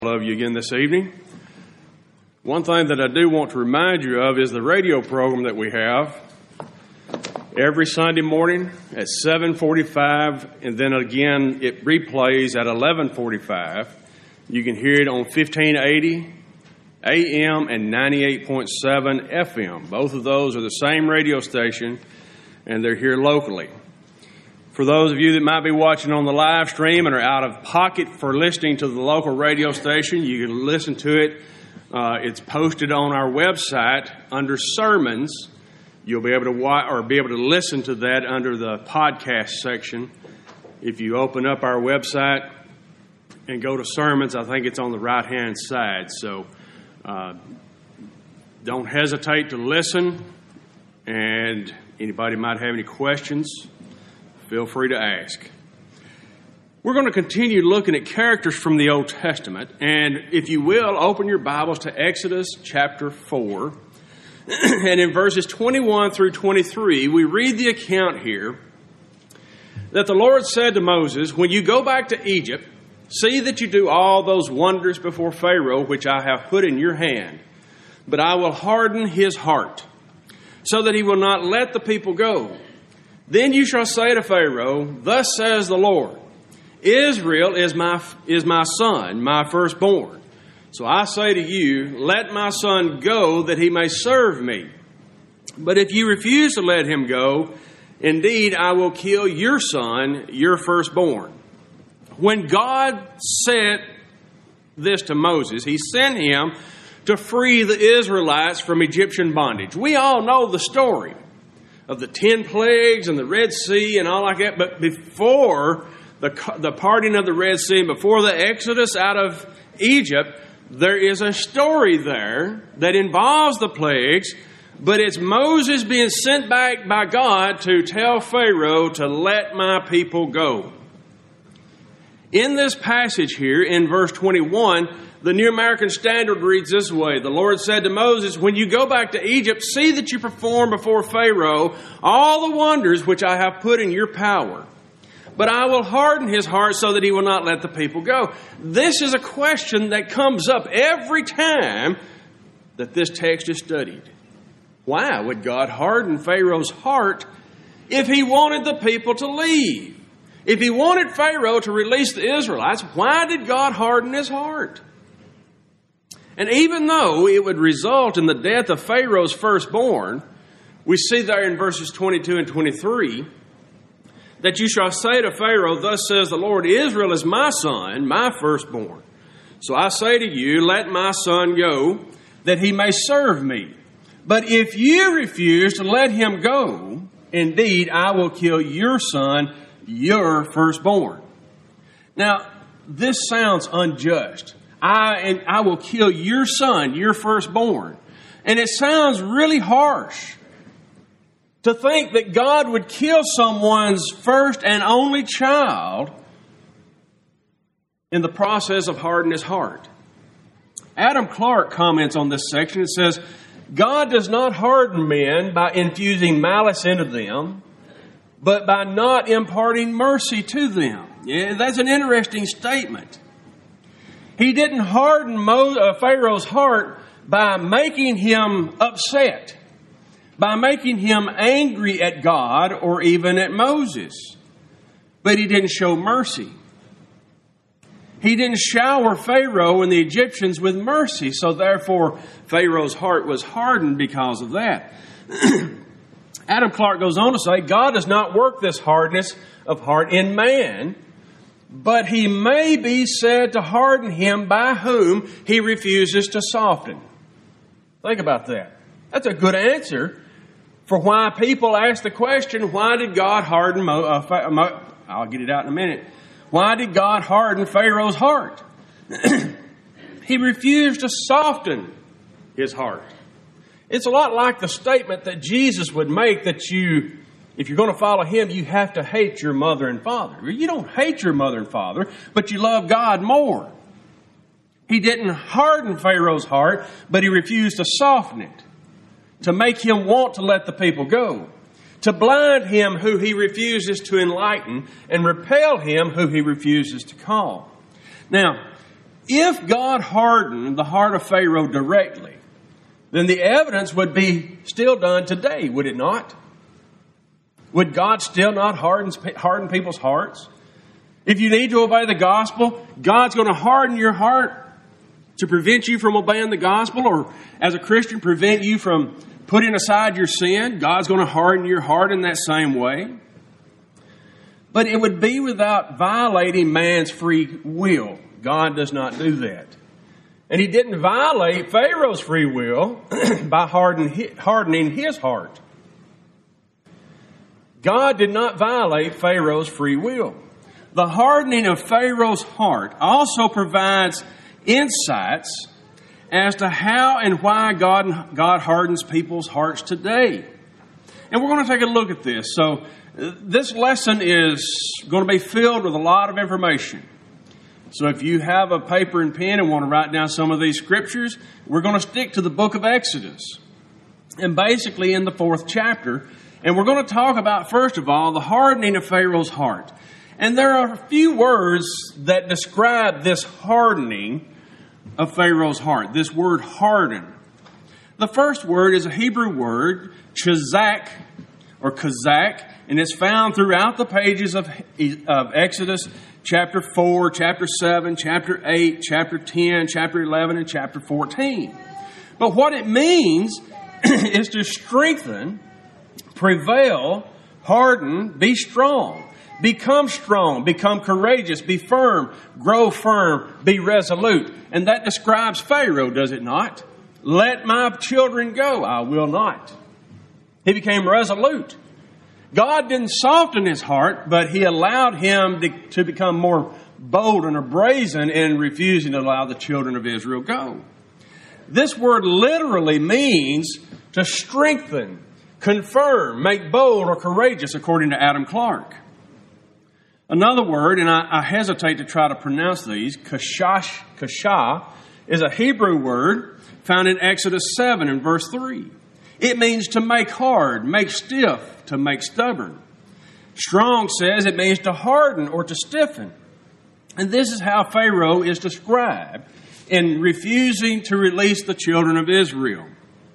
Love you again this evening. One thing that I do want to remind you of is the radio program that we have every Sunday morning at 7:45, and then again it replays at 11:45. You can hear it on 1580 AM and 98.7 FM. Both of those are the same radio station, and they're here locally. For those of you that might be watching on the live stream and are out of pocket for listening to the local radio station, you can listen to it. It's posted on our website under sermons. You'll be able to watch or be able to listen to that under the podcast section. If you open up our website and go to sermons, I think it's on the right-hand side. So don't hesitate to listen. And anybody might have any questions, feel free to ask. We're going to continue looking at characters from the Old Testament. And if you will, open your Bibles to Exodus chapter 4. And in verses 21 through 23, we read the account here that the Lord said to Moses, "When you go back to Egypt, see that you do all those wonders before Pharaoh, which I have put in your hand. But I will harden his heart, so that he will not let the people go. Then you shall say to Pharaoh, thus says the Lord, Israel is my son, my firstborn. So I say to you, let my son go that he may serve me. But if you refuse to let him go, indeed I will kill your son, your firstborn." When God said this to Moses, he sent him to free the Israelites from Egyptian bondage. We all know the story of the 10 plagues and the Red Sea and all like that. But before the parting of the Red Sea and before the exodus out of Egypt, there is a story there that involves the plagues, but it's Moses being sent back by God to tell Pharaoh to let my people go. In this passage here, in verse 21, the New American Standard reads this way. The Lord said to Moses, "When you go back to Egypt, see that you perform before Pharaoh all the wonders which I have put in your power. But I will harden his heart so that he will not let the people go." This is a question that comes up every time that this text is studied. Why would God harden Pharaoh's heart if he wanted the people to leave? If he wanted Pharaoh to release the Israelites, why did God harden his heart? And even though it would result in the death of Pharaoh's firstborn, we see there in verses 22 and 23 that you shall say to Pharaoh, thus says the Lord, Israel is my son, my firstborn. So I say to you, let my son go, that he may serve me. But if you refuse to let him go, indeed I will kill your son, your firstborn. Now, this sounds unjust. I will kill your son, your firstborn. And it sounds really harsh to think that God would kill someone's first and only child in the process of hardening his heart. Adam Clark comments on this section. It says, God does not harden men by infusing malice into them, but by not imparting mercy to them. Yeah, that's an interesting statement. He didn't harden Pharaoh's heart by making him upset, by making him angry at God or even at Moses. But he didn't show mercy. He didn't shower Pharaoh and the Egyptians with mercy, so therefore Pharaoh's heart was hardened because of that. Adam Clark goes on to say, God does not work this hardness of heart in man, but he may be said to harden him by whom he refuses to soften. Think about that. That's a good answer for why people ask the question, why did God harden I'll get it out in a minute. Why did God harden Pharaoh's heart? He refused to soften his heart. It's a lot like the statement that Jesus would make that if you're going to follow him, you have to hate your mother and father. You don't hate your mother and father, but you love God more. He didn't harden Pharaoh's heart, but he refused to soften it, to make him want to let the people go, to blind him who he refuses to enlighten, and repel him who he refuses to calm. Now, If God hardened the heart of Pharaoh directly, then the evidence would be still done today, would it not? Would God still not harden people's hearts? If you need to obey the gospel, God's going to harden your heart to prevent you from obeying the gospel, or as a Christian, prevent you from putting aside your sin. God's going to harden your heart in that same way. But it would be without violating man's free will. God does not do that. And he didn't violate Pharaoh's free will by hardening his heart. God did not violate Pharaoh's free will. The hardening of Pharaoh's heart also provides insights as to how and why God hardens people's hearts today. And we're going to take a look at this. So this lesson is going to be filled with a lot of information. So if you have a paper and pen and want to write down some of these scriptures, we're going to stick to the book of Exodus. And basically in the 4th chapter. And we're going to talk about, first of all, the hardening of Pharaoh's heart. And there are a few words that describe this hardening of Pharaoh's heart. This word harden. The first word is a Hebrew word, chazak, or kazak, and it's found throughout the pages of Exodus chapter 4, chapter 7, chapter 8, chapter 10, chapter 11, and chapter 14. But what it means is to strengthen, prevail, harden, be strong, become courageous, be firm, grow firm, be resolute. And that describes Pharaoh, does it not? Let my children go, I will not. He became resolute. God didn't soften his heart, but he allowed him to become more bold and brazen in refusing to allow the children of Israel go. This word literally means to strengthen, confirm, make bold or courageous, according to Adam Clark. Another word, and I hesitate to try to pronounce these, kashah, is a Hebrew word found in Exodus 7 and verse 3. It means to make hard, make stiff, to make stubborn. Strong says it means to harden or to stiffen. And this is how Pharaoh is described in refusing to release the children of Israel.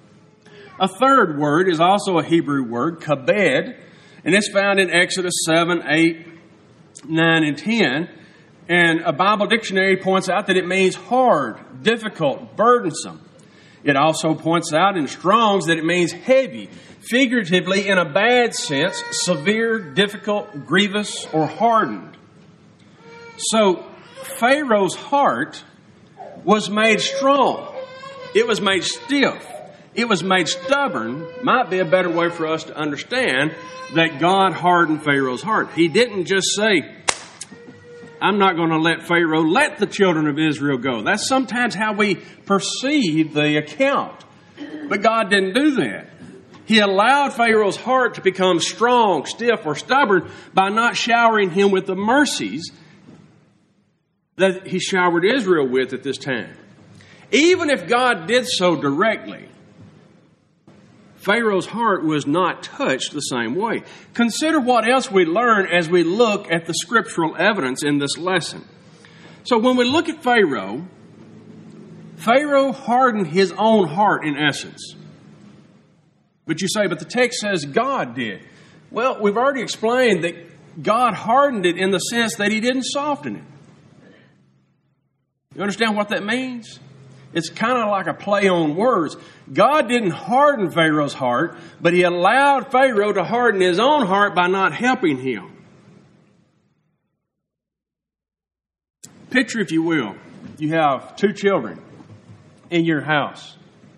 A third word is also a Hebrew word, kabed, and it's found in Exodus 7, 8, 9, and 10. And a Bible dictionary points out that it means hard, difficult, burdensome. It also points out in Strong's that it means heavy, figuratively in a bad sense, severe, difficult, grievous, or hardened. So Pharaoh's heart was made strong. It was made stiff. It was made stubborn. Might be a better way for us to understand that God hardened Pharaoh's heart. He didn't just say, I'm not going to let Pharaoh let the children of Israel go. That's sometimes how we perceive the account. But God didn't do that. He allowed Pharaoh's heart to become strong, stiff, or stubborn by not showering him with the mercies that he showered Israel with at this time. Even if God did so directly, Pharaoh's heart was not touched the same way. Consider what else we learn as we look at the scriptural evidence in this lesson. So when we look at Pharaoh hardened his own heart in essence. But you say, but the text says God did. Well, we've already explained that God hardened it in the sense that he didn't soften it. You understand what that means? It's kind of like a play on words. God didn't harden Pharaoh's heart, but he allowed Pharaoh to harden his own heart by not helping him. Picture, if you will, you have 2 children in your house,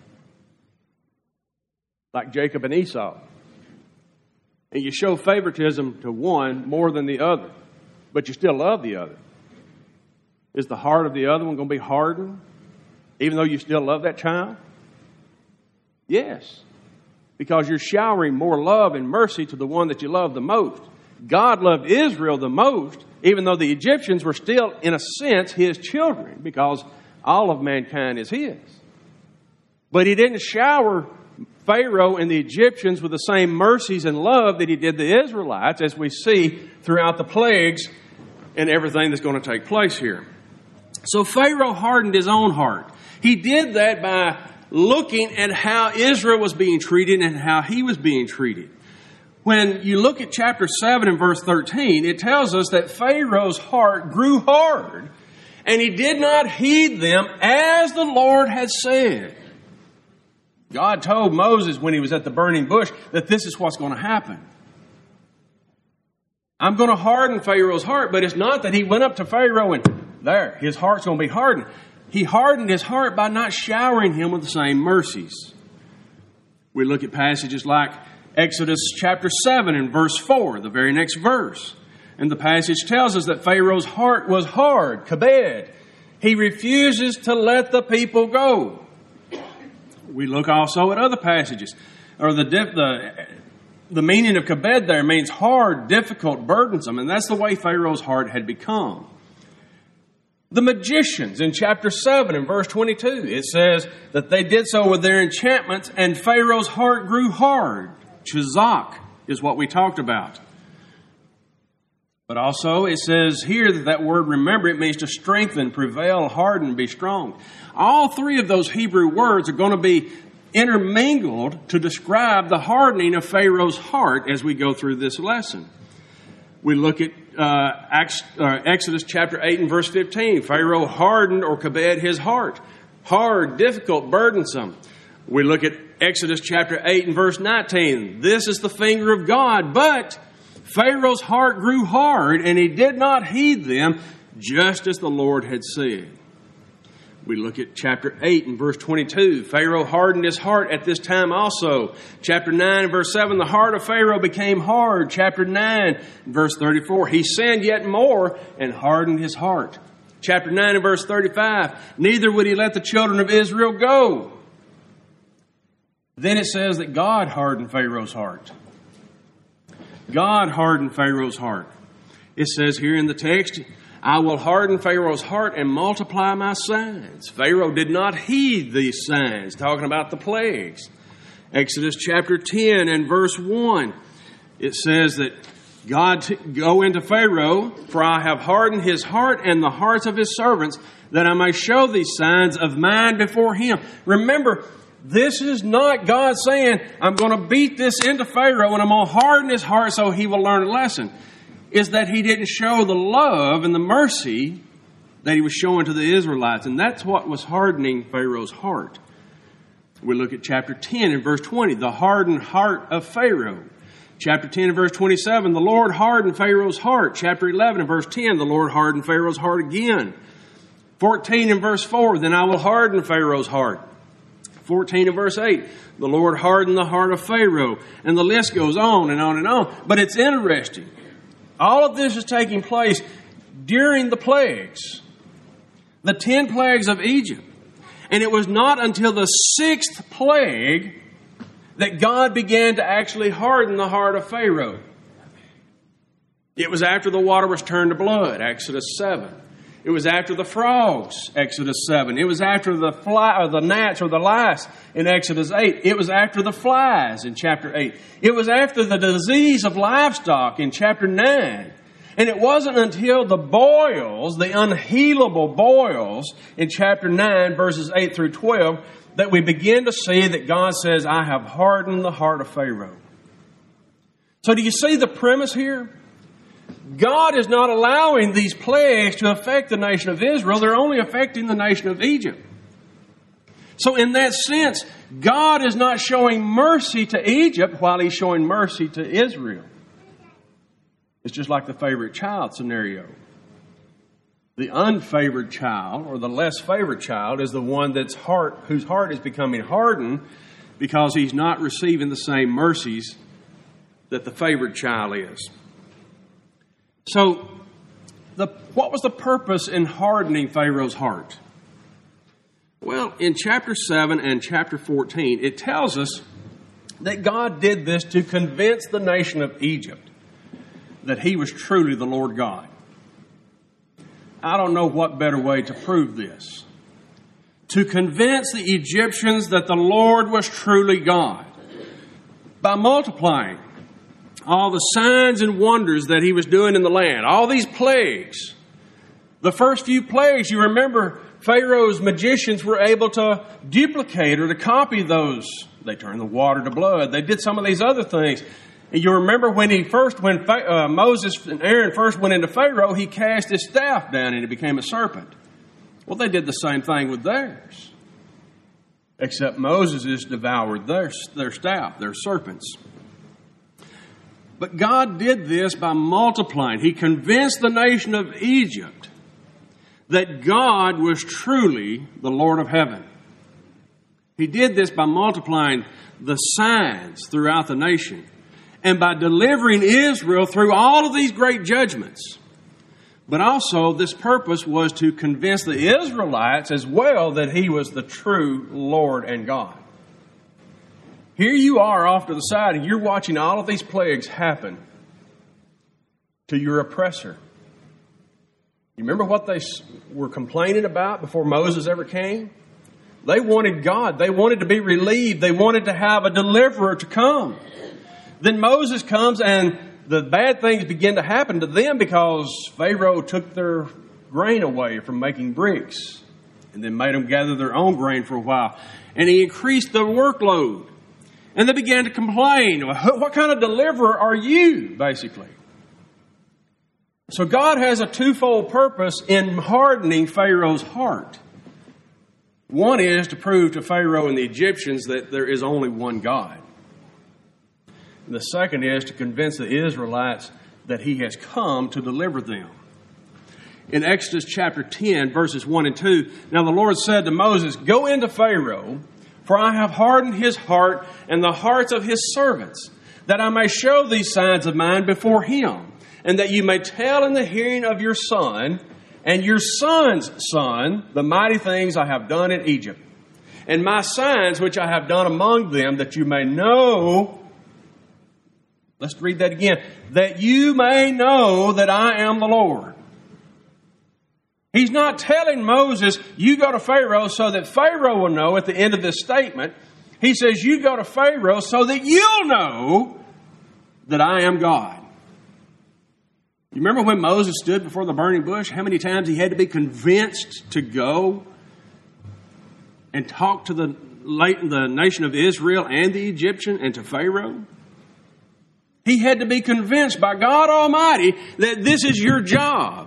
like Jacob and Esau. And you show favoritism to one more than the other, but you still love the other. Is the heart of the other one going to be hardened, even though you still love that child? Yes, because you're showering more love and mercy to the one that you love the most. God loved Israel the most, even though the Egyptians were still, in a sense, his children, because all of mankind is his. But he didn't shower Pharaoh and the Egyptians with the same mercies and love that he did the Israelites, as we see throughout the plagues and everything that's going to take place here. So Pharaoh hardened his own heart. He did that by looking at how Israel was being treated and how he was being treated. When you look at chapter 7 and verse 13, it tells us that Pharaoh's heart grew hard, and he did not heed them as the Lord had said. God told Moses when he was at the burning bush that this is what's going to happen. I'm going to harden Pharaoh's heart, but it's not that he went up to Pharaoh and there, his heart's going to be hardened. He hardened his heart by not showering him with the same mercies. We look at passages like Exodus chapter 7 and verse 4, the very next verse. And the passage tells us that Pharaoh's heart was hard, kabed. He refuses to let the people go. We look also at other passages. Or the meaning of kabed there means hard, difficult, burdensome. And that's the way Pharaoh's heart had become. The magicians in chapter 7 and verse 22, it says that they did so with their enchantments and Pharaoh's heart grew hard. Chazak is what we talked about. But also it says here that word remember, it means to strengthen, prevail, harden, be strong. All three of those Hebrew words are going to be intermingled to describe the hardening of Pharaoh's heart as we go through this lesson. We look at Exodus chapter 8 and verse 15. Pharaoh hardened or kabed his heart. Hard, difficult, burdensome. We look at Exodus chapter 8 and verse 19. This is the finger of God, but Pharaoh's heart grew hard and he did not heed them, just as the Lord had said. We look at chapter 8 and verse 22. Pharaoh hardened his heart at this time also. Chapter 9 and verse 7, the heart of Pharaoh became hard. Chapter 9 verse 34, he sinned yet more and hardened his heart. Chapter 9 and verse 35, neither would he let the children of Israel go. Then it says that God hardened Pharaoh's heart. God hardened Pharaoh's heart. It says here in the text, I will harden Pharaoh's heart and multiply my signs. Pharaoh did not heed these signs, talking about the plagues. Exodus chapter 10 and verse 1, it says that God go into Pharaoh, for I have hardened his heart and the hearts of his servants, that I may show these signs of mine before him. Remember, this is not God saying, I'm going to beat this into Pharaoh and I'm going to harden his heart so he will learn a lesson. Is that he didn't show the love and the mercy that he was showing to the Israelites. And that's what was hardening Pharaoh's heart. We look at chapter 10 and verse 20, the hardened heart of Pharaoh. Chapter 10 and verse 27, the Lord hardened Pharaoh's heart. Chapter 11 and verse 10, the Lord hardened Pharaoh's heart again. 14 and verse 4, then I will harden Pharaoh's heart. 14 and verse 8, the Lord hardened the heart of Pharaoh. And the list goes on and on and on. But it's interesting. All of this is taking place during the plagues, the 10 plagues of Egypt. And it was not until the 6th plague that God began to actually harden the heart of Pharaoh. It was after the water was turned to blood, Exodus 7. It was after the frogs, Exodus 7. It was after the gnats or the lice in Exodus 8. It was after the flies in chapter 8. It was after the disease of livestock in chapter 9. And it wasn't until the boils, the unhealable boils in chapter 9, verses 8 through 12, that we begin to see that God says, I have hardened the heart of Pharaoh. So do you see the premise here? God is not allowing these plagues to affect the nation of Israel. They're only affecting the nation of Egypt. So in that sense, God is not showing mercy to Egypt while He's showing mercy to Israel. It's just like the favorite child scenario. The unfavored child, or the less favored child, is the one whose heart is becoming hardened because he's not receiving the same mercies that the favored child is. So, what was the purpose in hardening Pharaoh's heart? Well, in chapter 7 and chapter 14, it tells us that God did this to convince the nation of Egypt that He was truly the Lord God. I don't know what better way to prove this. To convince the Egyptians that the Lord was truly God by multiplying all the signs and wonders that He was doing in the land, all these plagues. The first few plagues, you remember, Pharaoh's magicians were able to duplicate or to copy those. They turned the water to blood. They did some of these other things. And you remember when Moses and Aaron first went into Pharaoh, he cast his staff down and it became a serpent. Well, they did the same thing with theirs. Except Moses devoured their staff, their serpents. But God did this by multiplying. He convinced the nation of Egypt that God was truly the Lord of heaven. He did this by multiplying the signs throughout the nation and by delivering Israel through all of these great judgments. But also, this purpose was to convince the Israelites as well that He was the true Lord and God. Here you are off to the side, and you're watching all of these plagues happen to your oppressor. You remember what they were complaining about before Moses ever came? They wanted God. They wanted to be relieved. They wanted to have a deliverer to come. Then Moses comes, and the bad things begin to happen to them because Pharaoh took their grain away from making bricks and then made them gather their own grain for a while. And he increased the workload. And they began to complain. What kind of deliverer are you, basically? So God has a twofold purpose in hardening Pharaoh's heart. One is to prove to Pharaoh and the Egyptians that there is only one God. And the second is to convince the Israelites that He has come to deliver them. In Exodus chapter 10, verses 1 and 2, now the Lord said to Moses, "Go into Pharaoh, for I have hardened his heart and the hearts of his servants, that I may show these signs of mine before him, and that you may tell in the hearing of your son and your son's son the mighty things I have done in Egypt, and my signs which I have done among them, that you may know." Let's read that again. "That you may know that I am the Lord." He's not telling Moses, you go to Pharaoh so that Pharaoh will know at the end of this statement. He says, you go to Pharaoh so that you'll know that I am God. You remember when Moses stood before the burning bush? How many times he had to be convinced to go and talk to the nation of Israel and the Egyptian and to Pharaoh? He had to be convinced by God Almighty that this is your job.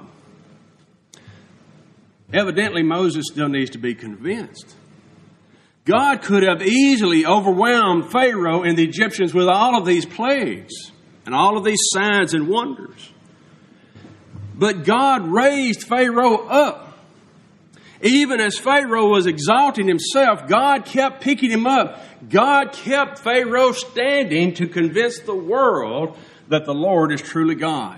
Evidently, Moses still needs to be convinced. God could have easily overwhelmed Pharaoh and the Egyptians with all of these plagues and all of these signs and wonders. But God raised Pharaoh up. Even as Pharaoh was exalting himself, God kept picking him up. God kept Pharaoh standing to convince the world that the Lord is truly God.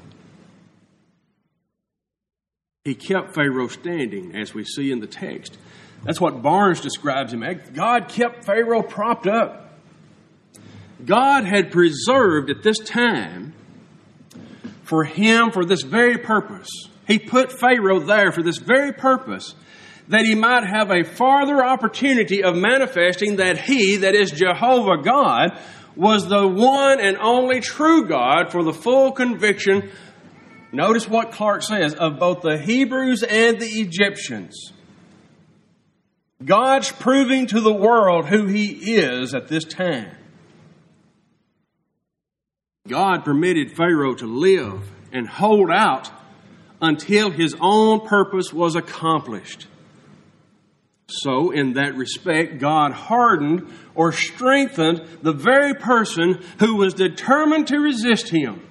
He kept Pharaoh standing, as we see in the text. That's what Barnes describes him. God kept Pharaoh propped up. God had preserved at this time for him for this very purpose. He put Pharaoh there for this very purpose, that he might have a farther opportunity of manifesting that he, that is Jehovah God, was the one and only true God for the full conviction. Notice what Clark says, of both the Hebrews and the Egyptians. God's proving to the world who He is at this time. God permitted Pharaoh to live and hold out until his own purpose was accomplished. So, in that respect, God hardened or strengthened the very person who was determined to resist him,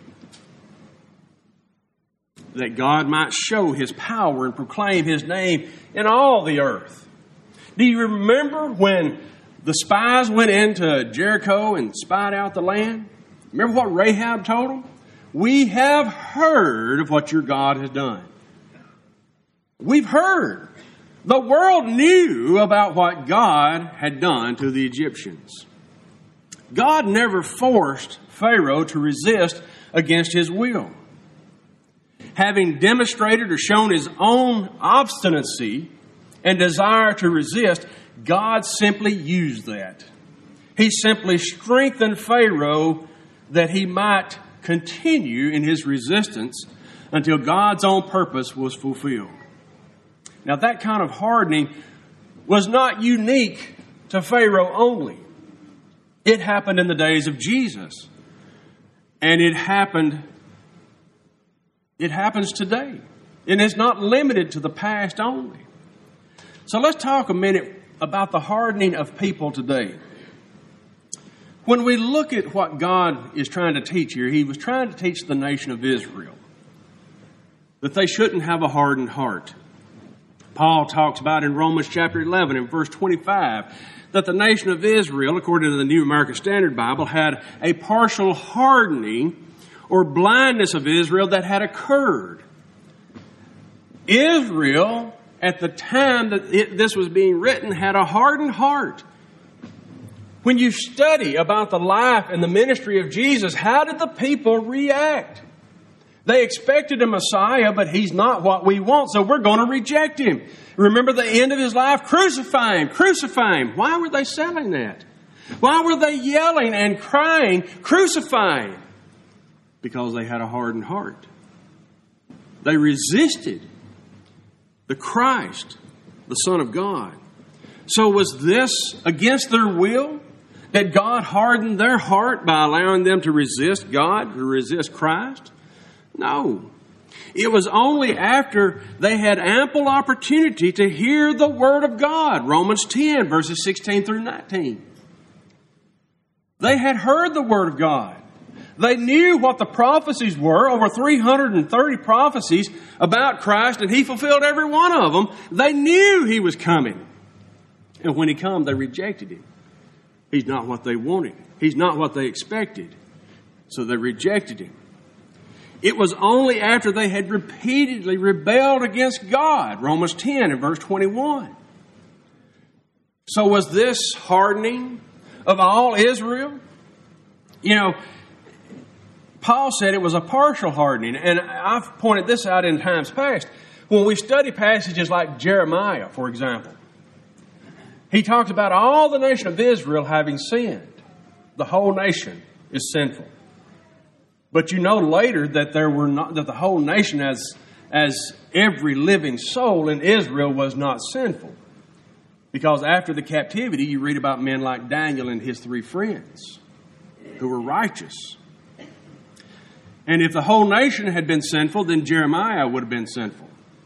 that God might show His power and proclaim His name in all the earth. Do you remember when the spies went into Jericho and spied out the land? Remember what Rahab told them? We have heard of what your God has done. We've heard. The world knew about what God had done to the Egyptians. God never forced Pharaoh to resist against his will. Having demonstrated or shown his own obstinacy and desire to resist, God simply used that. He simply strengthened Pharaoh that he might continue in his resistance until God's own purpose was fulfilled. Now, that kind of hardening was not unique to Pharaoh only. It happened in the days of Jesus. And it happens today. And it's not limited to the past only. So let's talk a minute about the hardening of people today. When we look at what God is trying to teach here, He was trying to teach the nation of Israel that they shouldn't have a hardened heart. Paul talks about in Romans chapter 11 and verse 25 that the nation of Israel, according to the New American Standard Bible, had a partial hardening or blindness of Israel that had occurred. Israel, at the time that this was being written, had a hardened heart. When you study about the life and the ministry of Jesus, how did the people react? They expected a Messiah, but He's not what we want, so we're going to reject Him. Remember the end of His life? Crucify Him, crucify Him. Why were they saying that? Why were they yelling and crying, crucify Him? Because they had a hardened heart. They resisted the Christ, the Son of God. So was this against their will? That God hardened their heart by allowing them to resist God, to resist Christ? No. It was only after they had ample opportunity to hear the Word of God. Romans 10, verses 16 through 19. They had heard the Word of God. They knew what the prophecies were, over 330 prophecies about Christ, and He fulfilled every one of them. They knew He was coming. And when He came, they rejected Him. He's not what they wanted. He's not what they expected. So they rejected Him. It was only after they had repeatedly rebelled against God. Romans 10 and verse 21. So was this hardening of all Israel? You know, Paul said it was a partial hardening. And I've pointed this out in times past. When we study passages like Jeremiah, for example, he talks about all the nation of Israel having sinned. The whole nation is sinful. But you know later that that the whole nation as every living soul in Israel was not sinful. Because after the captivity, you read about men like Daniel and his 3 friends who were righteous. And if the whole nation had been sinful, then Jeremiah would have been sinful.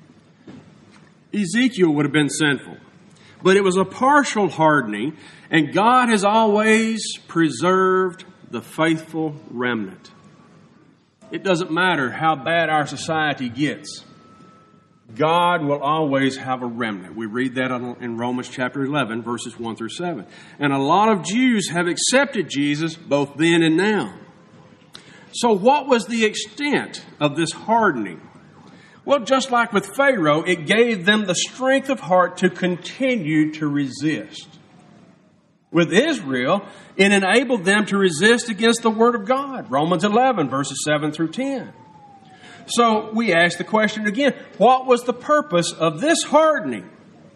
Ezekiel would have been sinful. But it was a partial hardening, and God has always preserved the faithful remnant. It doesn't matter how bad our society gets. God will always have a remnant. We read that in Romans chapter 11, verses 1 through 7. And a lot of Jews have accepted Jesus both then and now. So what was the extent of this hardening? Well, just like with Pharaoh, it gave them the strength of heart to continue to resist. With Israel, it enabled them to resist against the Word of God. Romans 11, verses 7 through 10. So we ask the question again, what was the purpose of this hardening?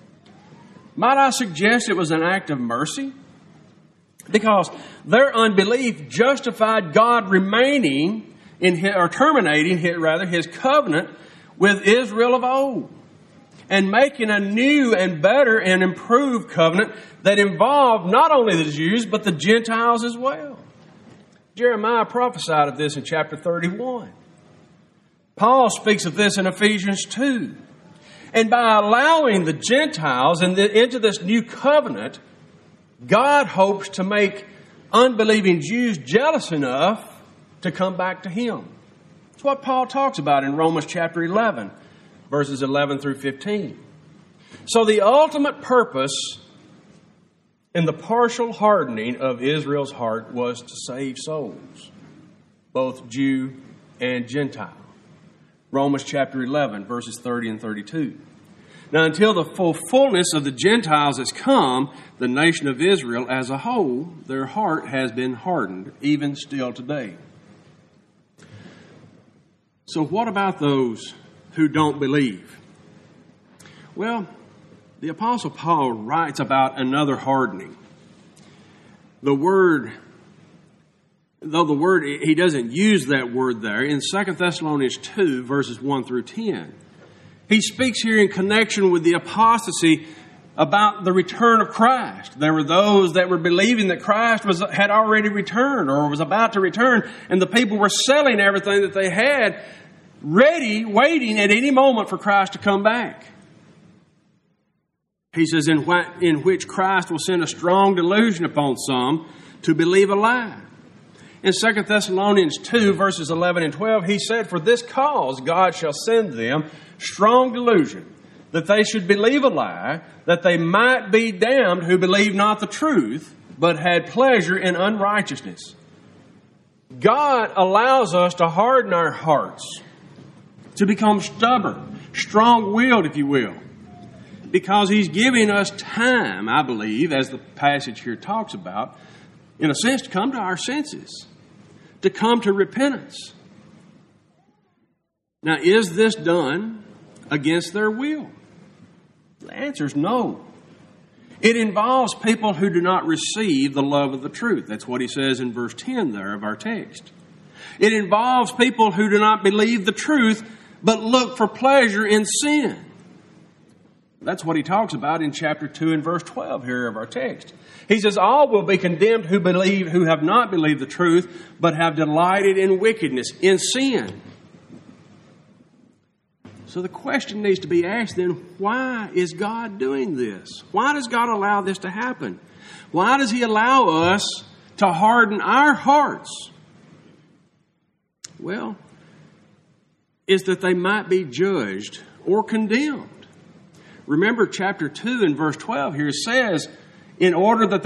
Might I suggest it was an act of mercy? Because their unbelief justified God remaining terminating His covenant with Israel of old, and making a new and better and improved covenant that involved not only the Jews, but the Gentiles as well. Jeremiah prophesied of this in chapter 31. Paul speaks of this in Ephesians 2. And by allowing the Gentiles into this new covenant, God hopes to make unbelieving Jews jealous enough to come back to Him. That's what Paul talks about in Romans chapter 11, verses 11 through 15. So the ultimate purpose in the partial hardening of Israel's heart was to save souls, both Jew and Gentile. Romans chapter 11, verses 30 and 32. Now, until the fullness of the Gentiles has come, the nation of Israel as a whole, their heart has been hardened, even still today. So what about those who don't believe? Well, the Apostle Paul writes about another hardening. The word though the word, he doesn't use that word there, in 2 Thessalonians 2, verses 1 through 10. He speaks here in connection with the apostasy about the return of Christ. There were those that were believing that Christ had already returned or was about to return, and the people were selling everything that they had, ready, waiting at any moment for Christ to come back. He says, in which Christ will send a strong delusion upon some to believe a lie. In 2 Thessalonians 2, verses 11 and 12, he said, "For this cause God shall send them strong delusion, that they should believe a lie, that they might be damned who believe not the truth, but had pleasure in unrighteousness." God allows us to harden our hearts, to become stubborn, strong-willed, if you will, because He's giving us time, I believe, as the passage here talks about, in a sense, to come to our senses, to come to repentance. Now, is this done against their will? The answer is no. It involves people who do not receive the love of the truth. That's what he says in verse 10 there of our text. It involves people who do not believe the truth, but look for pleasure in sin. That's what he talks about in chapter 2 and verse 12 here of our text. He says, "All will be condemned who have not believed the truth, but have delighted in wickedness, in sin." So the question needs to be asked then, why is God doing this? Why does God allow this to happen? Why does He allow us to harden our hearts? Well, it's that they might be judged or condemned. Remember chapter 2 and verse 12 here says, in order that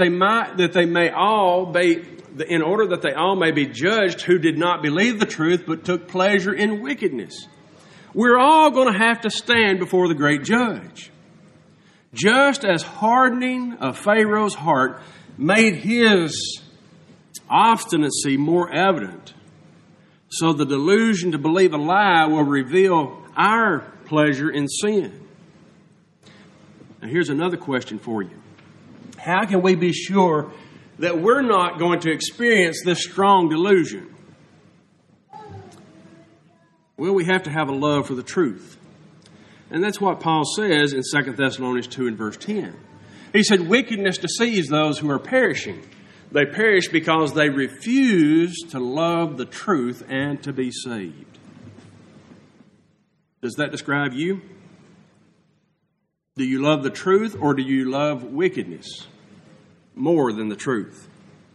they all may be judged who did not believe the truth but took pleasure in wickedness. We're all going to have to stand before the great judge. Just as hardening of Pharaoh's heart made his obstinacy more evident, so the delusion to believe a lie will reveal our pleasure in sin. Now here's another question for you. How can we be sure that we're not going to experience this strong delusion? Well, we have to have a love for the truth. And that's what Paul says in 2 Thessalonians 2 and verse 10. He said, "Wickedness deceives those who are perishing. They perish because they refuse to love the truth and to be saved." Does that describe you? Do you love the truth or do you love wickedness more than the truth?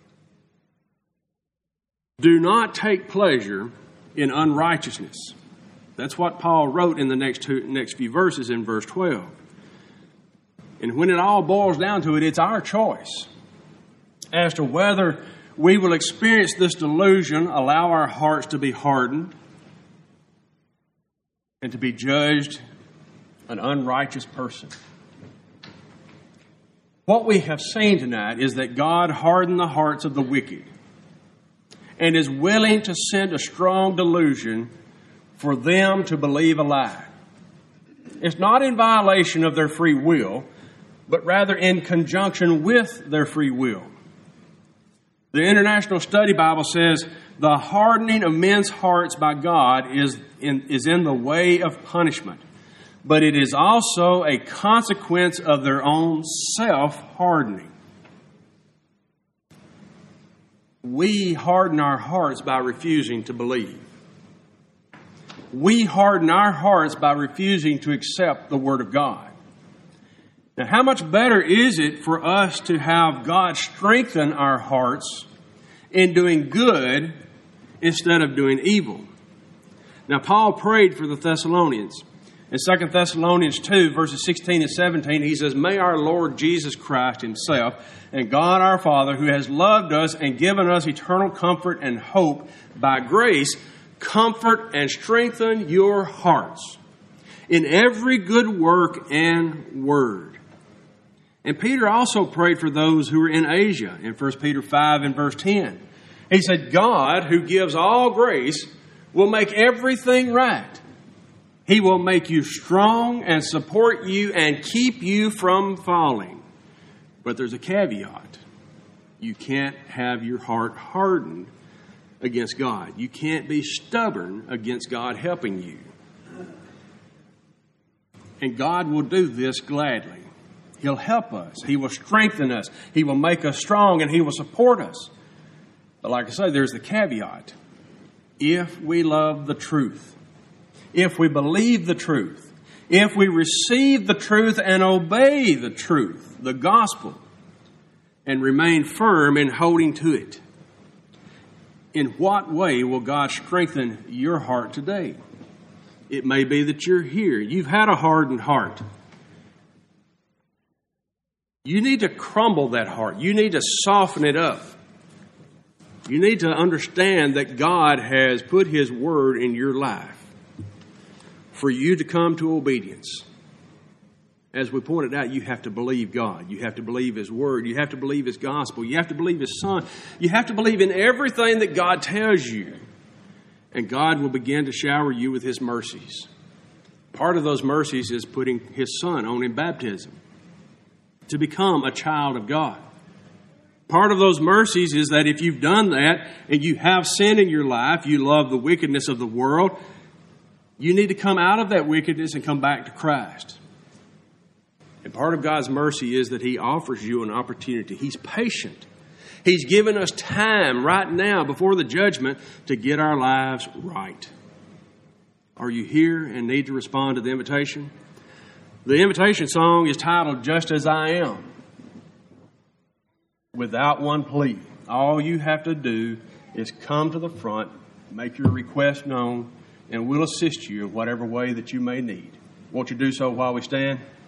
Do not take pleasure in unrighteousness. That's what Paul wrote in the next few verses in verse 12. And when it all boils down to it, it's our choice as to whether we will experience this delusion, allow our hearts to be hardened, and to be judged an unrighteous person. What we have seen tonight is that God hardened the hearts of the wicked and is willing to send a strong delusion for them to believe a lie. It's not in violation of their free will, but rather in conjunction with their free will. The International Study Bible says the hardening of men's hearts by God is in the way of punishment, but it is also a consequence of their own self-hardening. We harden our hearts by refusing to believe. We harden our hearts by refusing to accept the Word of God. Now, how much better is it for us to have God strengthen our hearts in doing good instead of doing evil? Now, Paul prayed for the Thessalonians. In 2 Thessalonians 2, verses 16 and 17, he says, "May our Lord Jesus Christ Himself and God our Father, who has loved us and given us eternal comfort and hope by grace, comfort and strengthen your hearts in every good work and word." And Peter also prayed for those who were in Asia in 1 Peter 5 and verse 10. He said, "God, who gives all grace, will make everything right. He will make you strong and support you and keep you from falling." But there's a caveat. You can't have your heart hardened against God. You can't be stubborn against God helping you. And God will do this gladly. He'll help us. He will strengthen us. He will make us strong, and He will support us. But like I say, there's the caveat. If we love the truth, if we believe the truth, if we receive the truth and obey the truth, the gospel, and remain firm in holding to it, in what way will God strengthen your heart today? It may be that you're here. You've had a hardened heart. You need to crumble that heart. You need to soften it up. You need to understand that God has put His word in your life for you to come to obedience. As we pointed out, you have to believe God. You have to believe His word. You have to believe His gospel. You have to believe His Son. You have to believe in everything that God tells you. And God will begin to shower you with His mercies. Part of those mercies is putting His Son on in baptism to become a child of God. Part of those mercies is that if you've done that and you have sin in your life, you love the wickedness of the world, you need to come out of that wickedness and come back to Christ. And part of God's mercy is that He offers you an opportunity. He's patient. He's given us time right now before the judgment to get our lives right. Are you here and need to respond to the invitation? The invitation song is titled, Just As I Am. Without one plea. All you have to do is come to the front, make your request known, and we'll assist you in whatever way that you may need. Won't you do so while we stand?